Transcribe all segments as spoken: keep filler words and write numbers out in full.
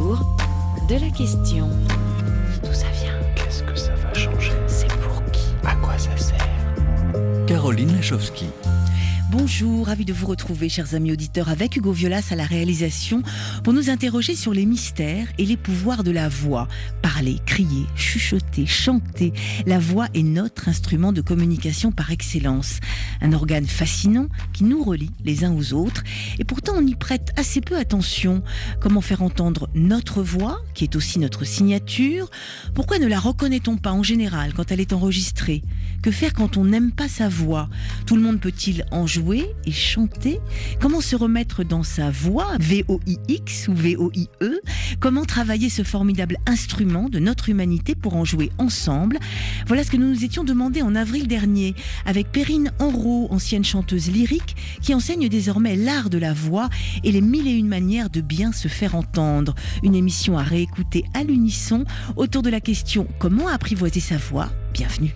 autour de la question. D'où ça vient? Qu'est-ce que ça va changer? C'est pour qui? À quoi ça sert? Caroline Lachowski. Bonjour, ravi de vous retrouver, chers amis auditeurs, avec Hugo Violas à la réalisation pour nous interroger sur les mystères et les pouvoirs de la voix. Parler, crier, chuchoter, chanter, la voix est notre instrument de communication par excellence. Un organe fascinant qui nous relie les uns aux autres et pourtant on y prête assez peu attention. Comment faire entendre notre voix, qui est aussi notre signature? Pourquoi ne la reconnaît-on pas en général quand elle est enregistrée? Que faire quand on n'aime pas sa voix? Tout le monde peut-il en jouer et chanter? Comment se remettre dans sa voix, V O I X ou V O I E? Comment travailler ce formidable instrument de notre humanité pour en jouer ensemble? Voilà ce que nous nous étions demandé en avril dernier avec Perrine Henrot, ancienne chanteuse lyrique, qui enseigne désormais l'art de la voix et les mille et une manières de bien se faire entendre. Une émission à réécouter à l'unisson autour de la question « Comment apprivoiser sa voix ?» Bienvenue.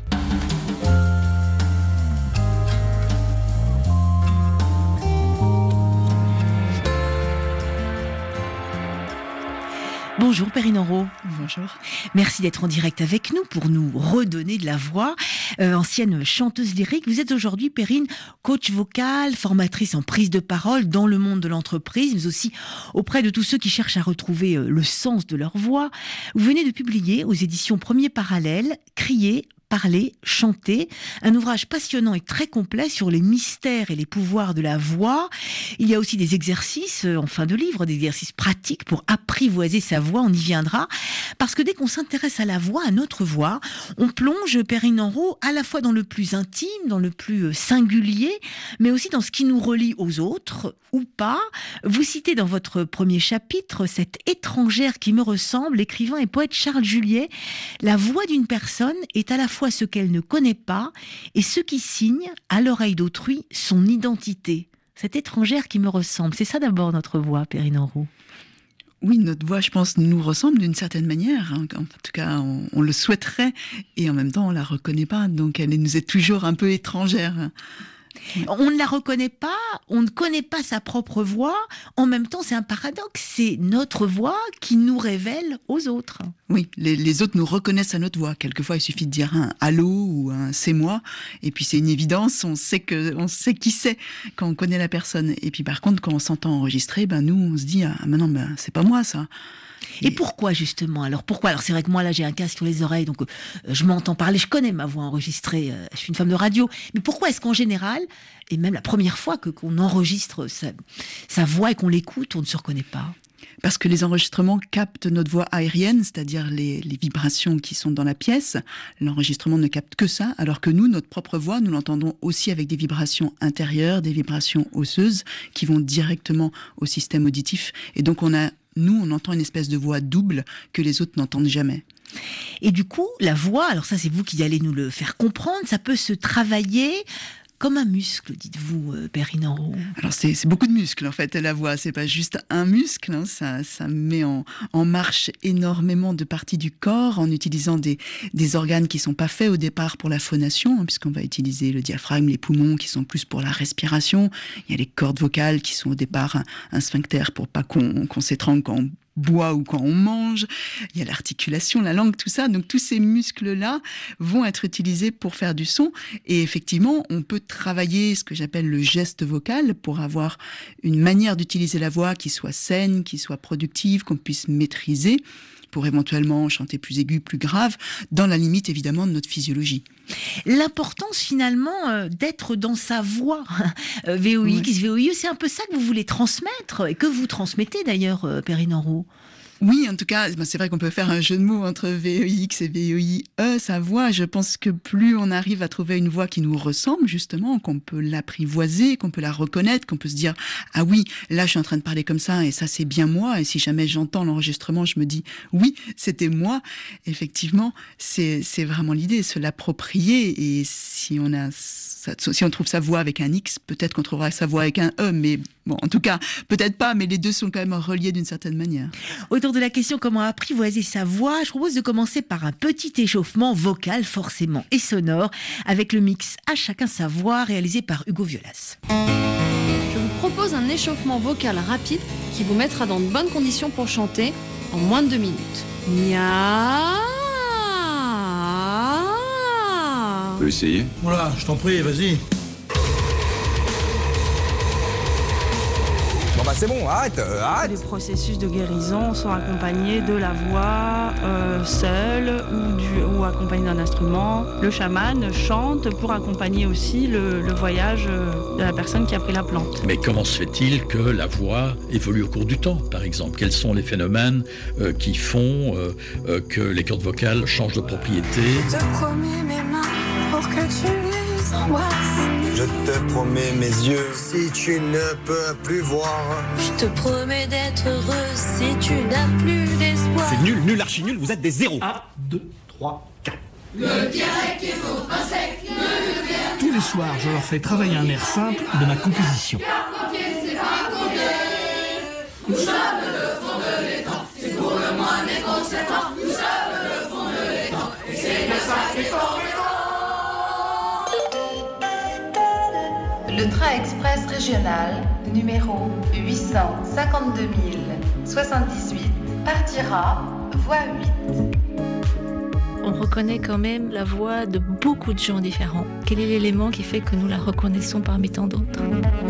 Bonjour Perrine Henrot. Bonjour. Merci d'être en direct avec nous pour nous redonner de la voix. Euh, ancienne chanteuse lyrique, vous êtes aujourd'hui, Perrine, coach vocal, formatrice en prise de parole dans le monde de l'entreprise, mais aussi auprès de tous ceux qui cherchent à retrouver euh, le sens de leur voix. Vous venez de publier aux éditions Premier Parallèle, Crier, Parler, chanter, un ouvrage passionnant et très complet sur les mystères et les pouvoirs de la voix. Il y a aussi des exercices en fin de livre, des exercices pratiques pour apprivoiser sa voix, on y viendra. Parce que dès qu'on s'intéresse à la voix, à notre voix, on plonge, Perrine Henrot, à la fois dans le plus intime, dans le plus singulier, mais aussi dans ce qui nous relie aux autres, ou pas. Vous citez dans votre premier chapitre cette étrangère qui me ressemble, l'écrivain et poète Charles Juliet. La voix d'une personne est à la fois ce qu'elle ne connaît pas et ce qui signe à l'oreille d'autrui son identité. Cette étrangère qui me ressemble, c'est ça d'abord notre voix, Perrine Henrot. Oui, notre voix, je pense, nous ressemble d'une certaine manière. En tout cas, on, on le souhaiterait et en même temps, on la reconnaît pas. Donc, elle nous est toujours un peu étrangère. On ne la reconnaît pas, on ne connaît pas sa propre voix. En même temps, c'est un paradoxe. C'est notre voix qui nous révèle aux autres. Oui, les, les autres nous reconnaissent à notre voix. Quelquefois, il suffit de dire un allô ou un c'est moi, et puis c'est une évidence. On sait que, on sait qui c'est quand on connaît la personne. Et puis par contre, quand on s'entend enregistrer, ben nous, on se dit ah mais non, ben c'est pas moi ça. Et, et pourquoi justement? Alors pourquoi? Alors c'est vrai que moi là j'ai un casque sur les oreilles, donc euh, je m'entends parler, je connais ma voix enregistrée. Euh, je suis une femme de radio. Mais pourquoi est-ce qu'en général, et même la première fois que qu'on enregistre sa, sa voix et qu'on l'écoute, on ne se reconnaît pas? Parce que les enregistrements captent notre voix aérienne, c'est-à-dire les, les vibrations qui sont dans la pièce. L'enregistrement ne capte que ça, alors que nous, notre propre voix, nous l'entendons aussi avec des vibrations intérieures, des vibrations osseuses qui vont directement au système auditif. Et donc, on a, nous, on entend une espèce de voix double que les autres n'entendent jamais. Et du coup, la voix, alors ça, c'est vous qui allez nous le faire comprendre, ça peut se travailler comme un muscle, dites-vous, euh, Perrine Henrot. Alors c'est, c'est beaucoup de muscles en fait, la voix, c'est pas juste un muscle, hein, ça, ça met en, en marche énormément de parties du corps en utilisant des, des organes qui sont pas faits au départ pour la phonation, hein, puisqu'on va utiliser le diaphragme, les poumons qui sont plus pour la respiration, il y a les cordes vocales qui sont au départ un, un sphincter pour pas qu'on, qu'on s'étrangle quand on boit ou quand on mange, il y a l'articulation, la langue, tout ça. Donc tous ces muscles-là vont être utilisés pour faire du son. Et effectivement, on peut travailler ce que j'appelle le geste vocal pour avoir une manière d'utiliser la voix qui soit saine, qui soit productive, qu'on puisse maîtriser pour éventuellement chanter plus aigu, plus grave, dans la limite évidemment de notre physiologie. L'importance finalement euh, d'être dans sa voix, euh, V O X, ouais. V O I E, c'est un peu ça que vous voulez transmettre et que vous transmettez d'ailleurs, euh, Perrine Henrot. Oui, en tout cas, c'est vrai qu'on peut faire un jeu de mots entre V O X et V O I E, sa voix. Je pense que plus on arrive à trouver une voix qui nous ressemble, justement, qu'on peut l'apprivoiser, qu'on peut la reconnaître, qu'on peut se dire « Ah oui, là, je suis en train de parler comme ça et ça, c'est bien moi. » Et si jamais j'entends l'enregistrement, je me dis « Oui, c'était moi. » Effectivement, c'est, c'est vraiment l'idée, se l'approprier. Et si on a, si on trouve sa voix avec un X, peut-être qu'on trouvera sa voix avec un E, mais bon, en tout cas, peut-être pas, mais les deux sont quand même reliés d'une certaine manière. Autour de la question comment apprivoiser sa voix, je propose de commencer par un petit échauffement vocal forcément et sonore avec le mix À chacun sa voix réalisé par Hugo Violas. Je vous propose un échauffement vocal rapide qui vous mettra dans de bonnes conditions pour chanter en moins de deux minutes. Nia. On peut essayer. Voilà, je t'en prie, vas-y. Bon bah c'est bon, arrête, euh, arrête. Les processus de guérison sont accompagnés de la voix euh, seule ou, du, ou accompagnée d'un instrument. Le chaman chante pour accompagner aussi le, le voyage de la personne qui a pris la plante. Mais comment se fait-il que la voix évolue au cours du temps, par exemple ? Quels sont les phénomènes euh, qui font euh, euh, que les cordes vocales changent de propriété ? Je te promets mes mains pour que tu les embrasses. Je te promets mes yeux si tu ne peux plus voir. Je te promets d'être heureuse si tu n'as plus d'espoir. C'est nul, nul, archi nul, vous êtes des zéros. un, deux, trois, quatre. Le dialecte est votre insecte, le verbe. Tous les soirs, je leur fais travailler un air simple de ma composition. Nous sommes le fond de l'étang, c'est pour le moins méconcertant. Nous sommes le fond de l'étang, et c'est le sacré corps. Le train express régional numéro huit cent cinquante-deux mille soixante-dix-huit partira voie huit. On reconnaît quand même la voix de beaucoup de gens différents. Quel est l'élément qui fait que nous la reconnaissons parmi tant d'autres ?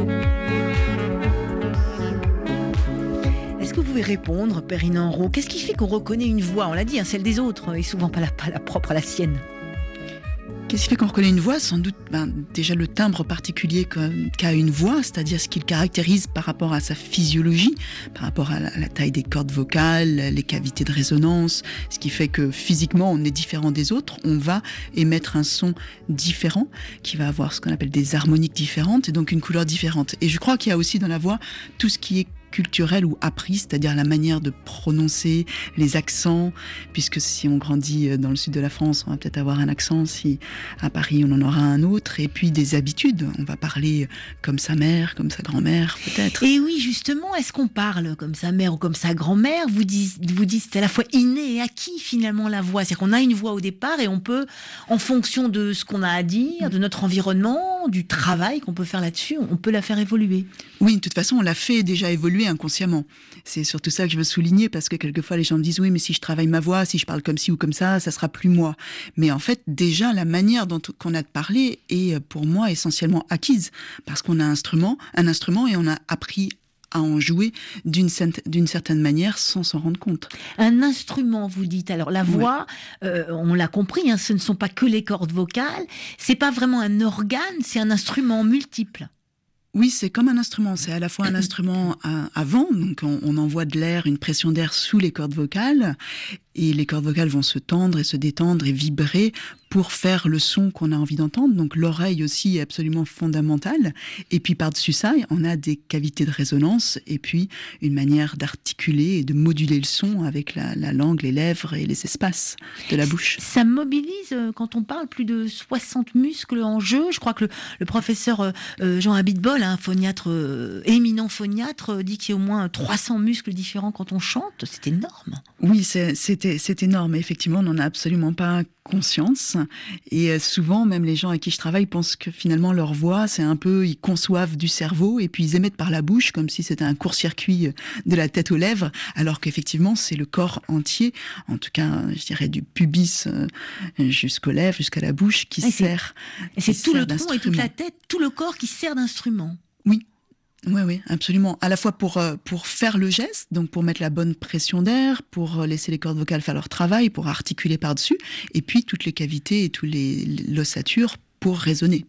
Est-ce que vous pouvez répondre, Perrine Henrot ? Qu'est-ce qui fait qu'on reconnaît une voix ? On l'a dit, hein, celle des autres, et souvent pas la, pas la propre à la sienne. Qu'est-ce qui fait qu'on reconnaît une voix ? Sans doute ben, déjà le timbre particulier qu'a une voix, c'est-à-dire ce qui le caractérise par rapport à sa physiologie, par rapport à la, à la taille des cordes vocales, les cavités de résonance, ce qui fait que physiquement on est différent des autres, on va émettre un son différent, qui va avoir ce qu'on appelle des harmoniques différentes et donc une couleur différente. Et je crois qu'il y a aussi dans la voix tout ce qui est culturel ou appris, c'est-à-dire la manière de prononcer, les accents, puisque si on grandit dans le sud de la France, on va peut-être avoir un accent, si à Paris on en aura un autre, et puis des habitudes, on va parler comme sa mère, comme sa grand-mère, peut-être. Et oui, justement, est-ce qu'on parle comme sa mère ou comme sa grand-mère ? Vous dites, vous dites c'est à la fois inné et acquis finalement la voix, c'est-à-dire qu'on a une voix au départ et on peut, en fonction de ce qu'on a à dire, de notre environnement, du travail qu'on peut faire là-dessus, on peut la faire évoluer. Oui, de toute façon, on l'a fait déjà évoluer inconsciemment. C'est surtout ça que je veux souligner, parce que quelquefois les gens me disent oui, mais si je travaille ma voix, si je parle comme ci ou comme ça, ça sera plus moi. Mais en fait, déjà la manière dont qu'on a de parler est pour moi essentiellement acquise, parce qu'on a un instrument, un instrument et on a appris à en jouer d'une, d'une certaine manière sans s'en rendre compte. Un instrument, vous dites. Alors la voix, ouais. euh, on l'a compris, hein, ce ne sont pas que les cordes vocales, c'est pas vraiment un organe, c'est un instrument multiple. Oui, c'est comme un instrument. C'est à la fois un instrument à, à vent, donc on, on envoie de l'air, une pression d'air sous les cordes vocales, et les cordes vocales vont se tendre et se détendre et vibrer pour faire le son qu'on a envie d'entendre. Donc l'oreille aussi est absolument fondamentale. Et puis par-dessus ça, on a des cavités de résonance et puis une manière d'articuler et de moduler le son avec la, la langue, les lèvres et les espaces de la bouche. Ça mobilise, quand on parle, plus de soixante muscles en jeu. Je crois que le, le professeur euh, Jean Abitbol, un phoniatre, euh, éminent phoniatre, dit qu'il y a au moins trois cents muscles différents quand on chante. C'est énorme. Oui, c'est, c'est, c'est énorme. Effectivement, on n'en a absolument pas conscience. Et souvent, même les gens avec qui je travaille pensent que finalement leur voix, c'est un peu, ils conçoivent du cerveau et puis ils émettent par la bouche comme si c'était un court-circuit de la tête aux lèvres, alors qu'effectivement, c'est le corps entier, en tout cas, je dirais du pubis jusqu'aux lèvres, jusqu'à la bouche, qui et sert. Et c'est tout le tronc et toute la tête, tout le corps qui sert d'instrument. Oui. Oui, oui, absolument. À la fois pour, pour faire le geste, donc pour mettre la bonne pression d'air, pour laisser les cordes vocales faire leur travail, pour articuler par-dessus, et puis toutes les cavités et toutes les l'ossature pour résonner.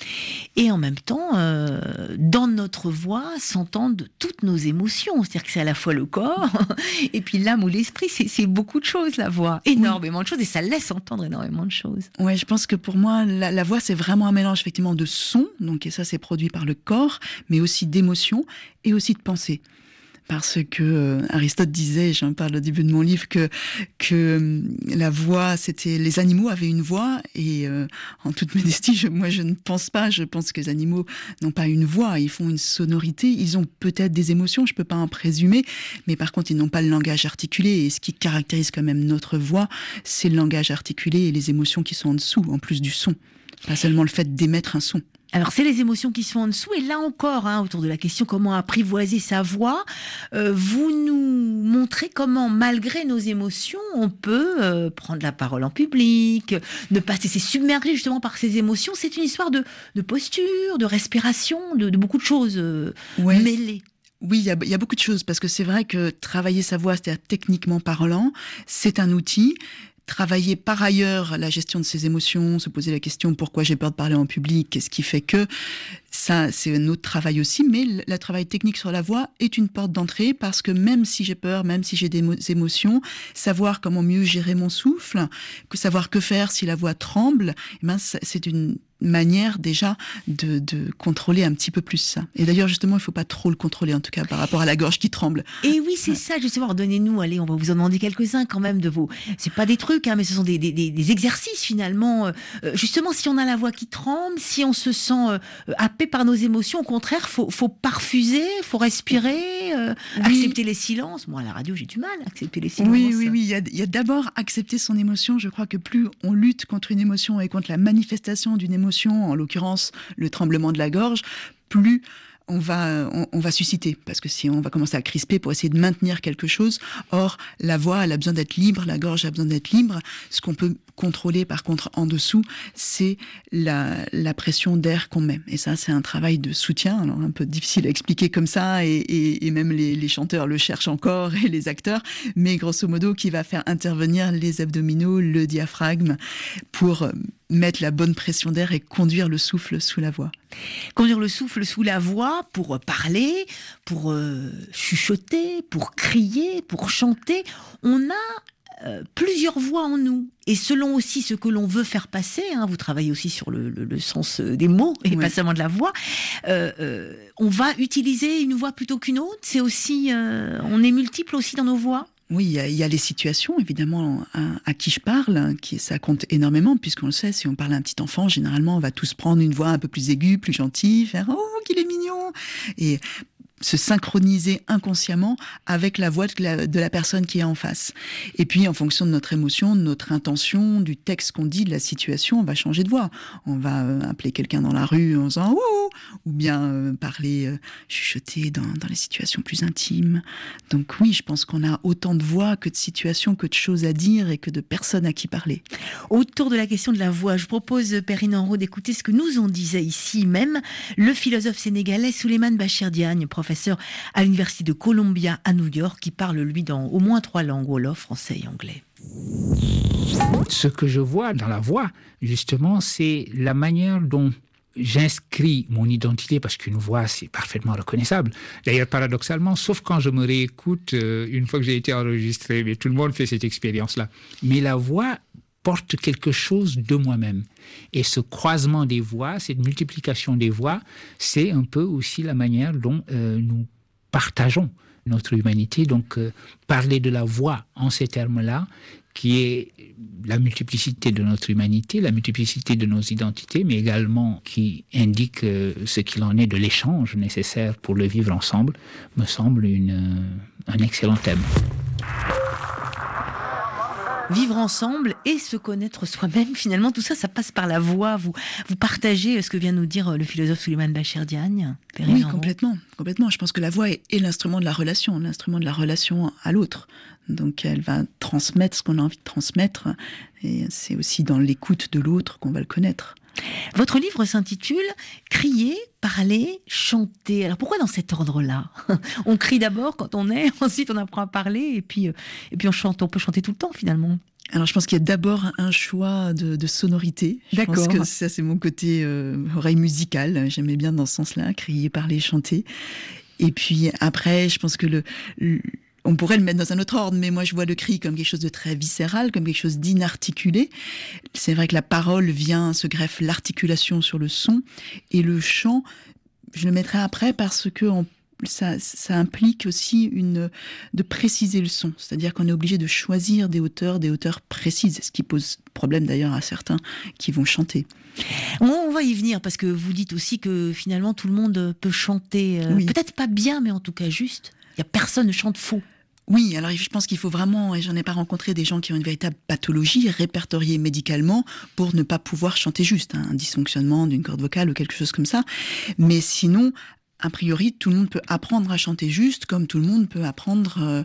Et en même temps, euh, dans notre voix s'entendent toutes nos émotions. C'est-à-dire que c'est à la fois le corps et puis l'âme ou l'esprit. C'est, c'est beaucoup de choses, la voix. Énormément oui. de choses. Et ça laisse entendre énormément de choses. Ouais, je pense que pour moi, la, la voix, c'est vraiment un mélange effectivement de sons. Donc, et ça, c'est produit par le corps, mais aussi d'émotions et aussi de pensées. Parce que euh, Aristote disait, j'en parle au début de mon livre, que que euh, la voix, c'était les animaux avaient une voix et euh, en toute modestie, je, moi je ne pense pas. Je pense que les animaux n'ont pas une voix, ils font une sonorité. Ils ont peut-être des émotions, je peux pas en présumer, mais par contre ils n'ont pas le langage articulé. Et ce qui caractérise quand même notre voix, c'est le langage articulé et les émotions qui sont en dessous, en plus du son. Pas seulement le fait d'émettre un son. Alors, c'est les émotions qui sont en dessous. Et là encore, hein, autour de la question comment apprivoiser sa voix, euh, vous nous montrez comment, malgré nos émotions, on peut euh, prendre la parole en public, ne pas se laisser submerger justement par ces émotions. C'est une histoire de, de posture, de respiration, de, de beaucoup de choses euh, ouais. mêlées. Oui, il y, a, il y a beaucoup de choses, parce que c'est vrai que travailler sa voix, c'est-à-dire techniquement parlant, c'est un outil. Travailler par ailleurs la gestion de ses émotions, se poser la question pourquoi j'ai peur de parler en public, qu'est-ce qui fait que, ça c'est un autre travail aussi, mais le travail technique sur la voix est une porte d'entrée, parce que même si j'ai peur, même si j'ai des émotions, savoir comment mieux gérer mon souffle, que savoir que faire si la voix tremble, eh ben c'est une manière déjà de, de contrôler un petit peu plus ça. Et d'ailleurs justement il ne faut pas trop le contrôler, en tout cas par rapport à la gorge qui tremble. Et oui, c'est ouais. ça justement, donnez-nous, allez, on va vous en demander quelques-uns quand même de vos, c'est pas des trucs hein, mais ce sont des, des, des exercices finalement, euh, justement si on a la voix qui tremble, si on se sent euh, happé par nos émotions, au contraire faut, faut pas refuser, faut respirer, euh, oui. accepter les silences. Moi à la radio j'ai du mal à accepter les silences. Oui, oui, oui, il y a, il y a d'abord accepter son émotion. Je crois que plus on lutte contre une émotion et contre la manifestation d'une émotion, en l'occurrence le tremblement de la gorge, plus on va, on, on va susciter, parce que si on va commencer à crisper pour essayer de maintenir quelque chose, or la voix elle a besoin d'être libre, la gorge a besoin d'être libre. Ce qu'on peut contrôler par contre en dessous, c'est la, la pression d'air qu'on met, et ça c'est un travail de soutien, alors un peu difficile à expliquer comme ça, et, et, et même les, les chanteurs le cherchent encore, et les acteurs, mais grosso modo qui va faire intervenir les abdominaux, le diaphragme, pour mettre la bonne pression d'air et conduire le souffle sous la voix. Conduire le souffle sous la voix pour parler, pour euh, chuchoter, pour crier, pour chanter. On a euh, plusieurs voix en nous. Et selon aussi ce que l'on veut faire passer, hein, vous travaillez aussi sur le, le, le sens des mots et oui. pas seulement de la voix, euh, euh, on va utiliser une voix plutôt qu'une autre. C'est aussi, euh, on est multiple aussi dans nos voix. Oui, il y, a, il y a les situations, évidemment, à, à qui je parle, qui, ça compte énormément, puisqu'on le sait, si on parle à un petit enfant, généralement, on va tous prendre une voix un peu plus aiguë, plus gentille, faire « Oh, qu'il est mignon !» et se synchroniser inconsciemment avec la voix de la, de la personne qui est en face. Et puis, en fonction de notre émotion, de notre intention, du texte qu'on dit, de la situation, on va changer de voix. On va euh, appeler quelqu'un dans la rue en disant « Ouh !» ou bien euh, parler, euh, chuchoter dans, dans les situations plus intimes. Donc oui, je pense qu'on a autant de voix que de situations, que de choses à dire et que de personnes à qui parler. Autour de la question de la voix, je vous propose, Perrine Henrot, d'écouter ce que nous en disait ici même le philosophe sénégalais Souleymane Bachir Diagne, professeur à l'université de Columbia à New York, qui parle lui dans au moins trois langues, wolof, français et anglais. Ce que je vois dans la voix, justement, c'est la manière dont j'inscris mon identité, parce qu'une voix, c'est parfaitement reconnaissable. D'ailleurs, paradoxalement, sauf quand je me réécoute euh, une fois que j'ai été enregistré, mais tout le monde fait cette expérience-là. Mais la voix porte quelque chose de moi-même. Et ce croisement des voix, cette multiplication des voix, c'est un peu aussi la manière dont euh, nous partageons notre humanité. Donc, euh, parler de la voix en ces termes-là, qui est la multiplicité de notre humanité, la multiplicité de nos identités, mais également qui indique euh, ce qu'il en est de l'échange nécessaire pour le vivre ensemble, me semble une, euh, un excellent thème. Vivre ensemble et se connaître soi-même, finalement, tout ça, ça passe par la voix. Vous, vous partagez ce que vient nous dire le philosophe Souleymane Bachir Diagne. Oui, complètement, complètement. Je pense que la voix est, est l'instrument de la relation, l'instrument de la relation à l'autre. Donc elle va transmettre ce qu'on a envie de transmettre, et c'est aussi dans l'écoute de l'autre qu'on va le connaître. Votre livre s'intitule « Crier, parler, chanter ». Alors pourquoi dans cet ordre-là ? On crie d'abord quand on est, ensuite on apprend à parler, et puis, et puis on chante. On peut chanter tout le temps finalement. Alors je pense qu'il y a d'abord un choix de, de sonorité. Je D'accord. pense que ça c'est mon côté euh, oreille musicale. J'aimais bien dans ce sens-là, crier, parler, chanter. Et puis après, je pense que le... le on pourrait le mettre dans un autre ordre, mais moi je vois le cri comme quelque chose de très viscéral, comme quelque chose d'inarticulé. C'est vrai que la parole vient, se greffe l'articulation sur le son, et le chant, je le mettrai après parce que on, ça, ça implique aussi une, de préciser le son. C'est-à-dire qu'on est obligé de choisir des hauteurs, des hauteurs précises, ce qui pose problème d'ailleurs à certains qui vont chanter. On va y venir, parce que vous dites aussi que finalement tout le monde peut chanter, euh, oui. Peut-être pas bien, mais en tout cas juste. Il n'y a personne ne chante faux. Oui, alors je pense qu'il faut vraiment, et j'en ai pas rencontré des gens qui ont une véritable pathologie répertoriée médicalement pour ne pas pouvoir chanter juste, hein, un dysfonctionnement d'une corde vocale ou quelque chose comme ça. Mais sinon, a priori, tout le monde peut apprendre à chanter juste, comme tout le monde peut apprendre, euh,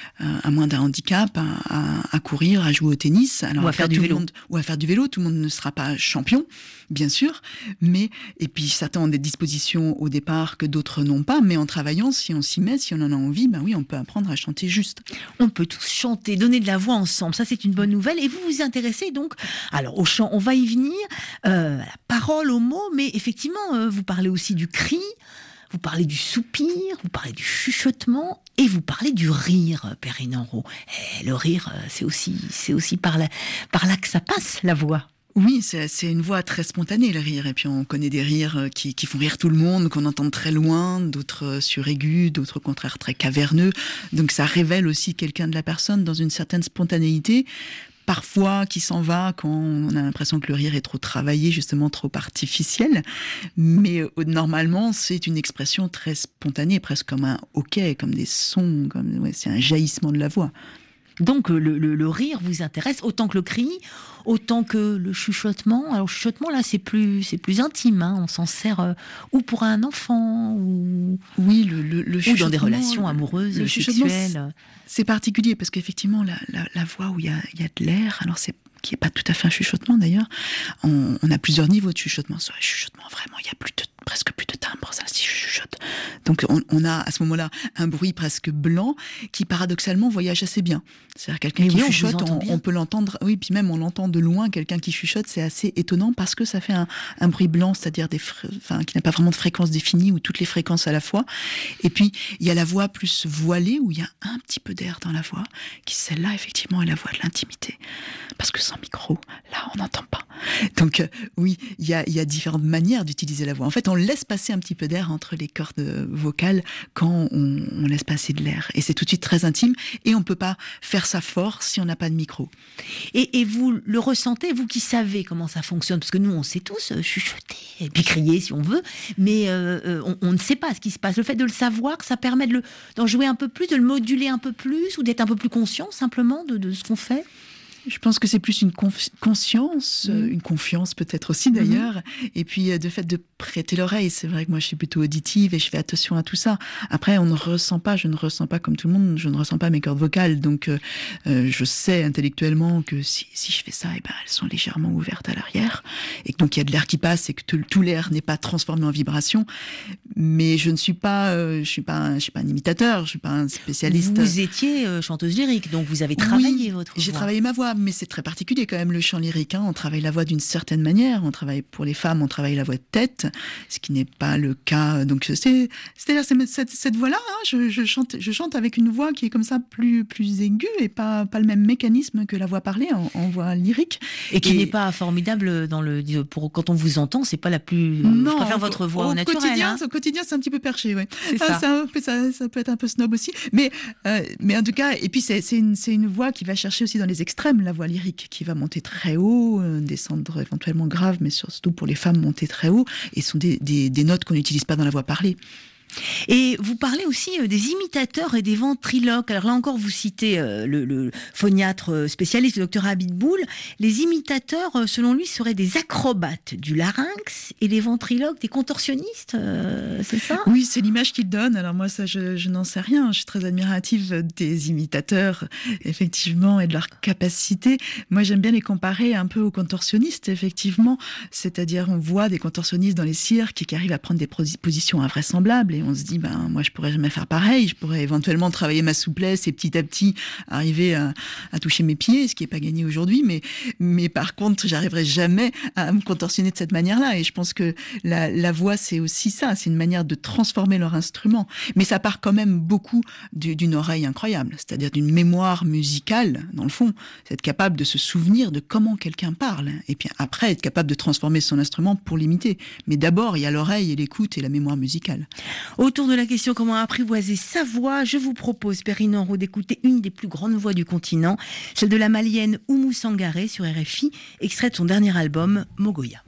à moins d'un handicap, à, à, à courir, à jouer au tennis. Alors, ou à faire du vélo. Monde, ou à faire du vélo. Tout le monde ne sera pas champion, bien sûr. Mais, et puis, certains ont des dispositions au départ que d'autres n'ont pas. Mais en travaillant, si on s'y met, si on en a envie, ben oui, on peut apprendre à chanter juste. On peut tous chanter, donner de la voix ensemble. Ça, c'est une bonne nouvelle. Et vous vous intéressez donc, alors, au chant, on va y venir, euh, à la parole, aux mots. Mais effectivement, euh, vous parlez aussi du cri. Vous parlez du soupir, vous parlez du chuchotement et vous parlez du rire, Perrine Henrot. Et le rire, c'est aussi, c'est aussi par là, par là que ça passe, la voix. Oui, c'est, c'est une voix très spontanée, le rire. Et puis on connaît des rires qui, qui font rire tout le monde, qu'on entend très loin, d'autres suraigus, d'autres au contraire très caverneux. Donc ça révèle aussi quelqu'un de la personne dans une certaine spontanéité. Parfois qui s'en va quand on a l'impression que le rire est trop travaillé, justement trop artificiel. Mais euh, normalement, c'est une expression très spontanée, presque comme un hoquet, comme des sons, comme, ouais, c'est un jaillissement de la voix. Donc le, le, le rire vous intéresse autant que le cri, autant que le chuchotement. Alors le chuchotement là c'est plus c'est plus intime, hein. On s'en sert euh, ou pour un enfant ou oui le, le, le ou dans des relations amoureuses, le sexuelles. C'est particulier parce qu'effectivement la, la, la voix où il y a, il y a de l'air, alors c'est qui n'est pas tout à fait un chuchotement d'ailleurs. On, on a plusieurs niveaux de chuchotement. Sur les chuchotements, vraiment, il y a plus de, presque plus de timbre, ça, si je chuchote. Donc on, on a à ce moment-là un bruit presque blanc qui paradoxalement voyage assez bien. C'est-à-dire quelqu'un qui oui, chuchote, on, on peut l'entendre, oui, puis même on l'entend de loin, quelqu'un qui chuchote, c'est assez étonnant parce que ça fait un, un bruit blanc, c'est-à-dire des, enfin, qui n'a pas vraiment de fréquence définie ou toutes les fréquences à la fois. Et puis il y a la voix plus voilée où il y a un petit peu d'air dans la voix, qui celle-là effectivement est la voix de l'intimité. Parce que sans micro, là, on n'entend pas. Donc, euh, oui, il y a, y a différentes manières d'utiliser la voix. En fait, on laisse passer un petit peu d'air entre les cordes vocales quand on, on laisse passer de l'air. Et c'est tout de suite très intime. Et on ne peut pas faire ça fort si on n'a pas de micro. Et, et vous le ressentez, vous qui savez comment ça fonctionne, parce que nous, on sait tous euh, chuchoter et puis crier si on veut, mais euh, on, on ne sait pas ce qui se passe. Le fait de le savoir, ça permet de le, d'en jouer un peu plus, de le moduler un peu plus, ou d'être un peu plus conscient simplement de, de ce qu'on fait. Je pense que c'est plus une confi- conscience, mmh. euh, une confiance peut-être aussi d'ailleurs, mmh. et puis euh, de fait de prêter l'oreille. C'est vrai que moi je suis plutôt auditive et je fais attention à tout ça. Après on ne ressent pas, je ne ressens pas comme tout le monde, je ne ressens pas mes cordes vocales, donc euh, euh, je sais intellectuellement que si, si je fais ça, eh ben, elles sont légèrement ouvertes à l'arrière, et que donc il y a de l'air qui passe et que tout, tout l'air n'est pas transformé en vibration. Mais je ne suis pas, euh, je suis pas, un, je suis pas un imitateur, je suis pas un spécialiste. Vous étiez euh, chanteuse lyrique, donc vous avez travaillé oui, votre voix. J'ai travaillé ma voix. Mais c'est très particulier quand même le chant lyrique, hein. On travaille la voix d'une certaine manière. On travaille pour les femmes, on travaille la voix de tête, ce qui n'est pas le cas. Donc c'est, c'est-à-dire c'est cette, cette voix-là, hein, je, je chante, je chante avec une voix qui est comme ça plus plus aiguë et pas pas le même mécanisme que la voix parlée en, en voix lyrique. Et qui et... n'est pas formidable dans le pour quand on vous entend, c'est pas la plus. Non, je préfère votre voix au naturelle. Quotidien, hein. Au quotidien, c'est un petit peu perché, ouais. C'est ah, ça. Ça, ça, ça peut être un peu snob aussi, mais euh, mais en tout cas, et puis c'est c'est une c'est une voix qui va chercher aussi dans les extrêmes, la voix lyrique, qui va monter très haut, euh, descendre éventuellement grave, mais surtout pour les femmes monter très haut, et sont des, des, des notes qu'on n'utilise pas dans la voix parlée. Et vous parlez aussi euh, des imitateurs et des ventriloques. Alors là encore, vous citez euh, le, le phoniatre spécialiste, le docteur Habitboul. Les imitateurs, euh, selon lui, seraient des acrobates du larynx et les ventriloques des contorsionnistes, euh, c'est ça ? Oui, c'est l'image qu'il donne. Alors moi, ça, je, je n'en sais rien. Je suis très admirative des imitateurs, effectivement, et de leur capacité. Moi, j'aime bien les comparer un peu aux contorsionnistes, effectivement. C'est-à-dire, on voit des contorsionnistes dans les cirques qui arrivent à prendre des positions invraisemblables. Et on se dit, ben, moi, je pourrais jamais faire pareil. Je pourrais éventuellement travailler ma souplesse et petit à petit arriver à, à toucher mes pieds, ce qui n'est pas gagné aujourd'hui. Mais, mais par contre, j'arriverai jamais à me contorsionner de cette manière-là. Et je pense que la, la voix, c'est aussi ça. C'est une manière de transformer leur instrument. Mais ça part quand même beaucoup du, d'une oreille incroyable. C'est-à-dire d'une mémoire musicale, dans le fond. C'est être capable de se souvenir de comment quelqu'un parle. Et puis après, être capable de transformer son instrument pour l'imiter. Mais d'abord, il y a l'oreille et l'écoute et la mémoire musicale. Autour de la question comment apprivoiser sa voix, je vous propose, Perrine Henrot, d'écouter une des plus grandes voix du continent, celle de la Malienne Oumou Sangaré sur R F I, extrait de son dernier album, Mogoya.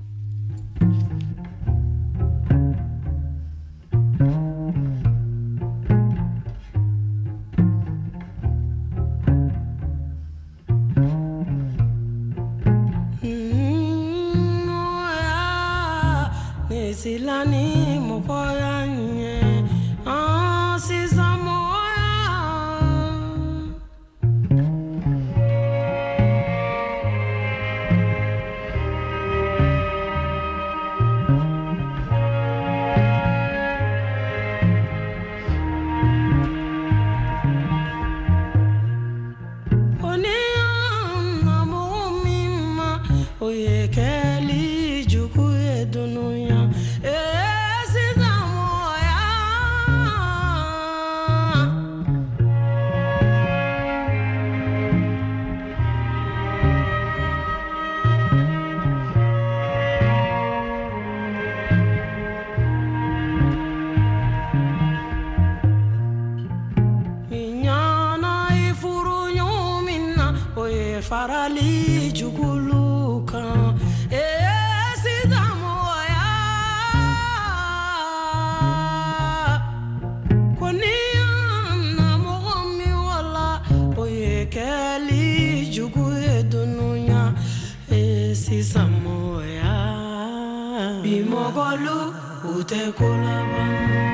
farali jugulukan esidamoya koniana mogomi wala oyekeli juguye dununya esisamoya bimogolu utekolaba.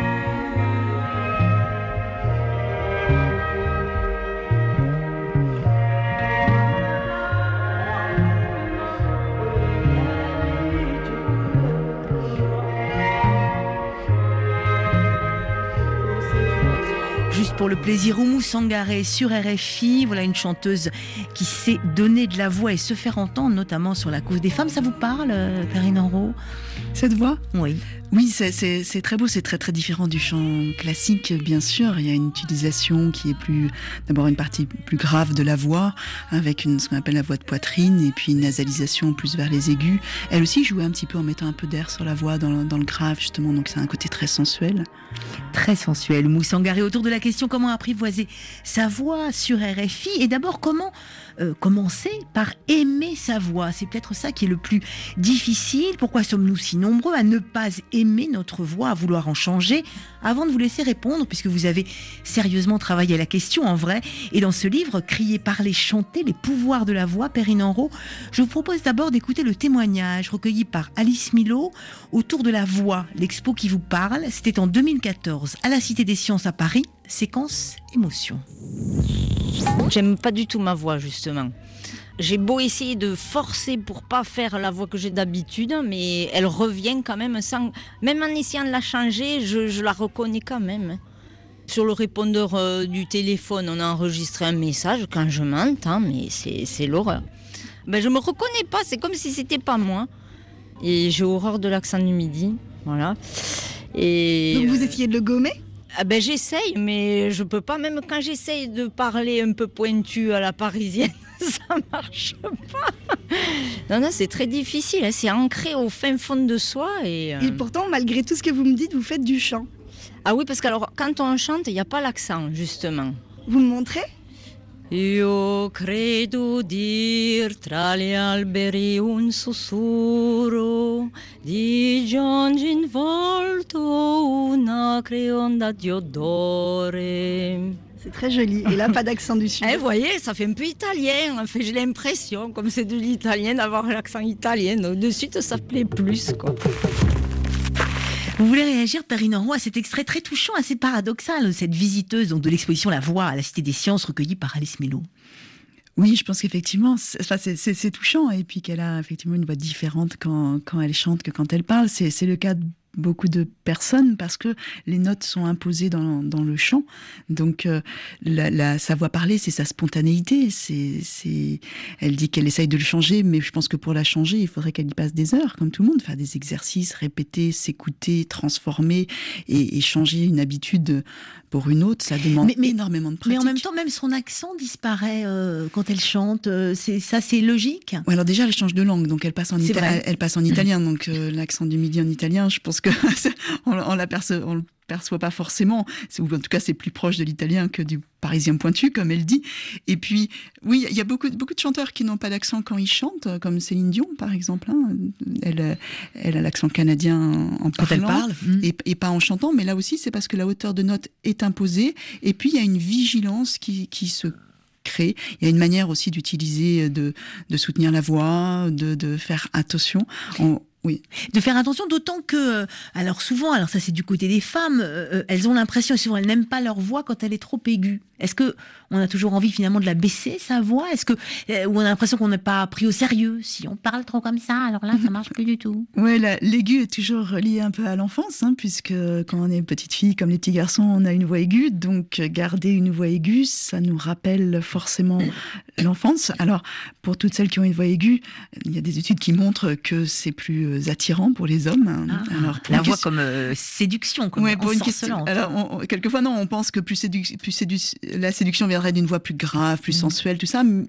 Juste pour le plaisir, Oumou Sangaré sur R F I, voilà une chanteuse qui sait donner de la voix et se faire entendre, notamment sur la cause des femmes. Ça vous parle, Perrine Henrault ? Cette voix ? Oui. Oui, c'est, c'est, c'est très beau, c'est très très différent du chant classique, bien sûr. Il y a une utilisation qui est plus, d'abord une partie plus grave de la voix, avec une, ce qu'on appelle la voix de poitrine, et puis une nasalisation plus vers les aigus. Elle aussi jouait un petit peu en mettant un peu d'air sur la voix dans, dans le grave, justement, donc c'est un côté très sensuel. Très sensuel. Oumou Sangaré, autour de la question comment apprivoiser sa voix sur R F I, et d'abord comment euh, commencer par aimer sa voix. C'est peut-être ça qui est le plus difficile. Pourquoi sommes-nous si nombreux à ne pas aimer notre voix, à vouloir en changer? Avant de vous laisser répondre, puisque vous avez sérieusement travaillé la question en vrai, et dans ce livre, Crier, parler, chanter, les pouvoirs de la voix, Perrine Henrault, je vous propose d'abord d'écouter le témoignage recueilli par Alice Milot autour de la voix. L'expo qui vous parle, c'était en deux mille quatorze à la Cité des Sciences à Paris, séquence émotion. J'aime pas du tout ma voix, justement. J'ai beau essayer de forcer pour pas faire la voix que j'ai d'habitude, mais elle revient quand même sans... Même en essayant de la changer, je, je la reconnais quand même. Sur le répondeur euh, du téléphone, on a enregistré un message quand je m'entends, mais c'est, c'est l'horreur. Ben, je me reconnais pas, c'est comme si c'était pas moi. Et j'ai horreur de l'accent du midi, voilà. Et, donc vous essayez de le gommer ? Ah ben j'essaye, mais je peux pas, même quand j'essaye de parler un peu pointu à la parisienne, ça marche pas. Non, non, c'est très difficile, hein. C'est ancré au fin fond de soi. Et, euh... et pourtant, malgré tout ce que vous me dites, vous faites du chant. Ah oui, parce que alors, quand on chante, il n'y a pas l'accent, justement. Vous me montrez ? Io credo dir tra gli alberi un sussurro di giungi in volto una creonda di odore. C'est très joli. Et là, pas d'accent du sud. Eh, vous voyez, ça fait un peu italien. En fait, j'ai l'impression, comme c'est de l'italien, d'avoir l'accent italien. Donc, de suite, ça plaît plus, quoi. Vous voulez réagir, Perrine Henrault, à cet extrait très touchant, assez paradoxal, cette visiteuse donc, de l'exposition La Voix à la Cité des Sciences, recueillie par Alice Milot? Oui, je pense qu'effectivement, c'est, enfin, c'est, c'est, c'est touchant, et puis qu'elle a effectivement une voix différente quand, quand elle chante que quand elle parle. C'est, c'est le cas de beaucoup de personnes, parce que les notes sont imposées dans, dans le chant. Donc, euh, la, la, sa voix parlée, c'est sa spontanéité. C'est, c'est... Elle dit qu'elle essaye de le changer, mais je pense que pour la changer, il faudrait qu'elle y passe des heures, comme tout le monde, faire des exercices, répéter, s'écouter, transformer et, et changer une habitude pour une autre. Ça demande mais, mais, énormément de pratique. Mais en même temps, même son accent disparaît euh, quand elle chante. Euh, c'est, ça, c'est logique. Ouais, alors déjà, elle change de langue, donc elle passe en, ita- elle, elle passe en italien. Donc euh, l'accent du midi en italien, je pense que on, on l'aperçoit, on le perçoit pas forcément, c'est, ou en tout cas c'est plus proche de l'italien que du parisien pointu, comme elle dit. Et puis oui, il y a beaucoup, beaucoup de chanteurs qui n'ont pas d'accent quand ils chantent, comme Céline Dion par exemple, hein. elle, elle a l'accent canadien en quand parlant, elle parle et, et pas en chantant, mais là aussi c'est parce que la hauteur de note est imposée, et puis il y a une vigilance qui, qui se crée. Il y a une manière aussi d'utiliser, de, de soutenir la voix, de, de faire attention. On, Oui. De faire attention, d'autant que, alors souvent, alors ça c'est du côté des femmes, euh, elles ont l'impression, souvent elles n'aiment pas leur voix quand elle est trop aiguë. Est-ce que on a toujours envie finalement de la baisser, sa voix? Est-ce que, euh, ou on a l'impression qu'on n'est pas pris au sérieux? Si on parle trop comme ça, alors là ça marche plus du tout. Oui, l'aigu est toujours relié un peu à l'enfance, hein, puisque quand on est petite fille, comme les petits garçons, on a une voix aiguë, donc garder une voix aiguë, ça nous rappelle forcément l'enfance. Alors, pour toutes celles qui ont une voix aiguë, il y a des études qui montrent que c'est plus attirant pour les hommes. Ah, alors, pour la voix question... comme euh, séduction, comme ouais, pour une question. Alors, on, quelquefois, non, on pense que plus, sédu... plus sédu... la séduction viendrait d'une voix plus grave, plus mmh. sensuelle, tout ça. Ça,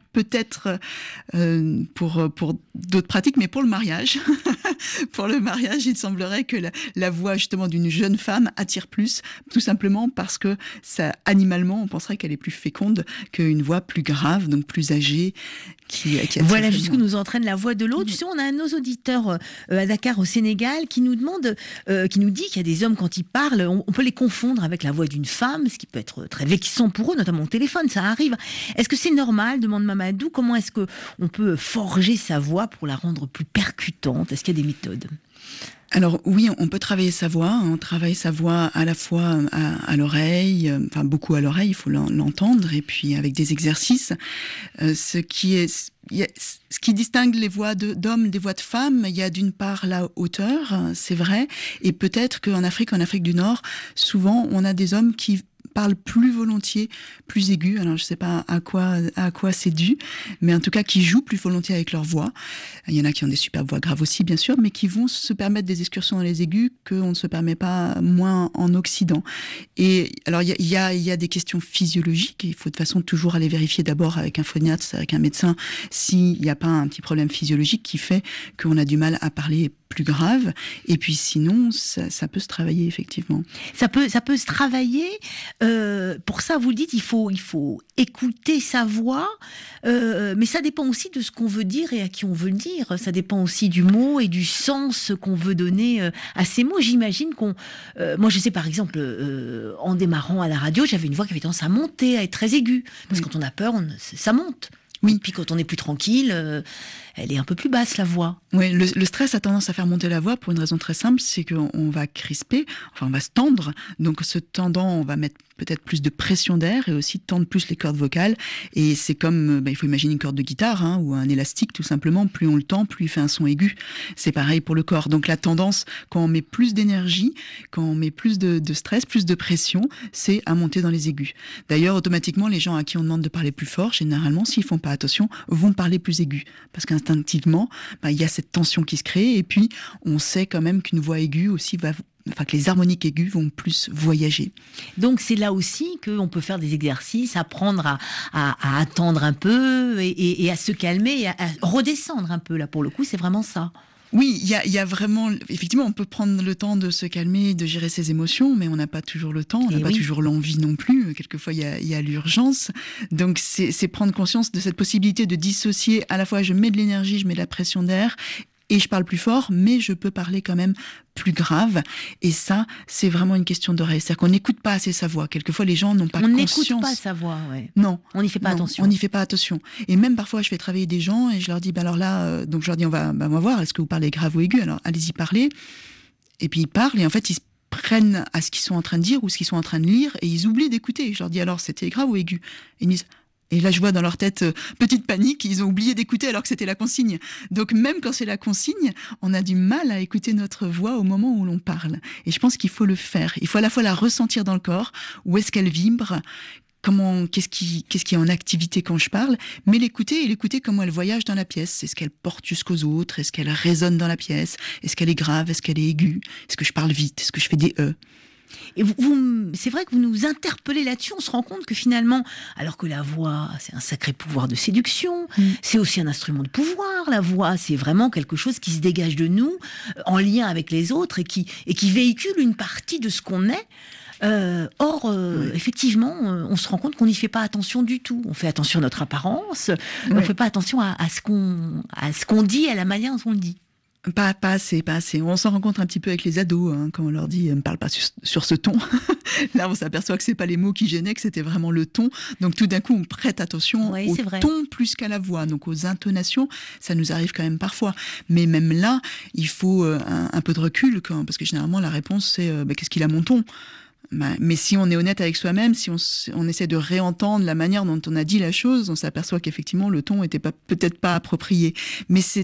peut-être euh, pour, pour d'autres pratiques, mais pour le mariage, pour le mariage, il semblerait que la, la voix justement d'une jeune femme attire plus, tout simplement parce que ça, animalement, on penserait qu'elle est plus féconde qu'une voix plus grave, donc plus âgée. Qui, qui voilà jusqu'où nous entraîne la voix de l'autre. Mmh. Tu sais, on a un de nos auditeurs euh, à Dakar, au Sénégal, qui nous demande, euh, qui nous dit qu'il y a des hommes, quand ils parlent, on, on peut les confondre avec la voix d'une femme, ce qui peut être très vexant pour eux, notamment au téléphone, ça arrive. Est-ce que c'est normal, demande Mamadou, comment est-ce qu'on peut forger sa voix pour la rendre plus percutante? Est-ce qu'il y a des méthodes? Alors oui, on peut travailler sa voix. On travaille sa voix à la fois à, à l'oreille, enfin beaucoup à l'oreille, il faut l'entendre, et puis avec des exercices. Euh, ce qui est, ce qui distingue les voix de, d'hommes des voix de femmes, il y a d'une part la hauteur, c'est vrai, et peut-être qu'en Afrique, en Afrique du Nord, souvent on a des hommes qui parlent plus volontiers, plus aigus. Alors je ne sais pas à quoi, à quoi c'est dû, mais en tout cas qui jouent plus volontiers avec leur voix. Il y en a qui ont des superbes voix graves aussi, bien sûr, mais qui vont se permettre des excursions dans les aigus qu'on ne se permet pas moins en Occident. Et alors il y a, il y a, il y a des questions physiologiques. Il faut de toute façon toujours aller vérifier d'abord avec un phoniatre, avec un médecin, s'il n'y a pas un petit problème physiologique qui fait qu'on a du mal à parler plus grave. Et puis sinon, ça, ça peut se travailler effectivement. Ça peut, ça peut se travailler. Euh, pour ça, vous le dites, il faut, il faut écouter sa voix. Euh, mais ça dépend aussi de ce qu'on veut dire et à qui on veut le dire. Ça dépend aussi du mot et du sens qu'on veut donner euh, à ces mots. J'imagine qu'on... Euh, moi, je sais par exemple, euh, en démarrant à la radio, j'avais une voix qui avait tendance à monter, à être très aiguë. Parce oui. que quand on a peur, on, ça monte. Oui. Puis quand on est plus tranquille, euh, elle est un peu plus basse, la voix. Oui, le, le stress a tendance à faire monter la voix pour une raison très simple, c'est qu'on on va crisper, enfin on va se tendre. Donc ce tendant, on va mettre peut-être plus de pression d'air et aussi tendre plus les cordes vocales. Et c'est comme, bah, il faut imaginer une corde de guitare hein, ou un élastique tout simplement. Plus on le tend, plus il fait un son aigu. C'est pareil pour le corps. Donc la tendance, quand on met plus d'énergie, quand on met plus de, de stress, plus de pression, c'est à monter dans les aigus. D'ailleurs, automatiquement, les gens à qui on demande de parler plus fort, généralement, s'ils font pas attention, vont parler plus aigu. Parce qu'instinctivement, bah, il y a cette tension qui se crée. Et puis, on sait quand même qu'une voix aiguë aussi va... Enfin, que les harmoniques aiguës vont plus voyager. Donc c'est là aussi qu'on peut faire des exercices, apprendre à, à, à attendre un peu et, et, et à se calmer, et à, à redescendre un peu. Là, pour le coup, c'est vraiment ça. Oui, il y a, y a vraiment... Effectivement, on peut prendre le temps de se calmer, de gérer ses émotions, mais on n'a pas toujours le temps, on n'a pas oui. toujours l'envie non plus. Quelquefois, il y a, y a l'urgence. Donc, c'est, c'est prendre conscience de cette possibilité de dissocier. À la fois, je mets de l'énergie, je mets de la pression d'air, et je parle plus fort, mais je peux parler quand même plus grave. Et ça, c'est vraiment une question d'oreille. C'est-à-dire qu'on n'écoute pas assez sa voix. Quelquefois, les gens n'ont pas on conscience. On n'écoute pas sa voix, ouais. Non. On n'y fait pas non, attention. On n'y fait pas attention. Et même parfois, je fais travailler des gens et je leur dis, bah alors là, euh, donc je leur dis, on va, bah, on va voir, est-ce que vous parlez grave ou aigu? Alors, allez-y parler. Et puis, ils parlent et en fait, ils se prennent à ce qu'ils sont en train de dire ou ce qu'ils sont en train de lire et ils oublient d'écouter. Je leur dis, alors, c'était grave ou aigu? Et ils me disent, et là, je vois dans leur tête, euh, petite panique, ils ont oublié d'écouter alors que c'était la consigne. Donc, même quand c'est la consigne, on a du mal à écouter notre voix au moment où l'on parle. Et je pense qu'il faut le faire. Il faut à la fois la ressentir dans le corps, où est-ce qu'elle vibre, comment, qu'est-ce qui, qu'est-ce qui est en activité quand je parle, mais l'écouter et l'écouter comment elle voyage dans la pièce. Est-ce qu'elle porte jusqu'aux autres? Est-ce qu'elle résonne dans la pièce? Est-ce qu'elle est grave? Est-ce qu'elle est aiguë? Est-ce que je parle vite? Est-ce que je fais des E? Et vous, vous, c'est vrai que vous nous interpellez là-dessus, on se rend compte que finalement, alors que la voix, c'est un sacré pouvoir de séduction, mmh. c'est aussi un instrument de pouvoir, la voix, c'est vraiment quelque chose qui se dégage de nous, en lien avec les autres, et qui, et qui véhicule une partie de ce qu'on est. Euh, or, euh, oui. effectivement, on se rend compte qu'on n'y fait pas attention du tout. On fait attention à notre apparence, oui. on ne fait pas attention à, à, ce qu'on, à ce qu'on dit, à la manière dont on le dit. Pas, pas assez, pas assez. On s'en rencontre un petit peu avec les ados, hein, quand on leur dit « ne parle pas sur, sur ce ton ». Là, on s'aperçoit que c'est pas les mots qui gênaient, que c'était vraiment le ton. Donc, tout d'un coup, on prête attention oui, au ton plus qu'à la voix. Donc, aux intonations, ça nous arrive quand même parfois. Mais même là, il faut euh, un, un peu de recul, quand, parce que généralement, la réponse, c'est euh, bah, « qu'est-ce qu'il a mon ton ?» Mais si on est honnête avec soi-même, si on, on essaie de réentendre la manière dont on a dit la chose, on s'aperçoit qu'effectivement, le ton n'était pas, peut-être pas approprié. Mais c'est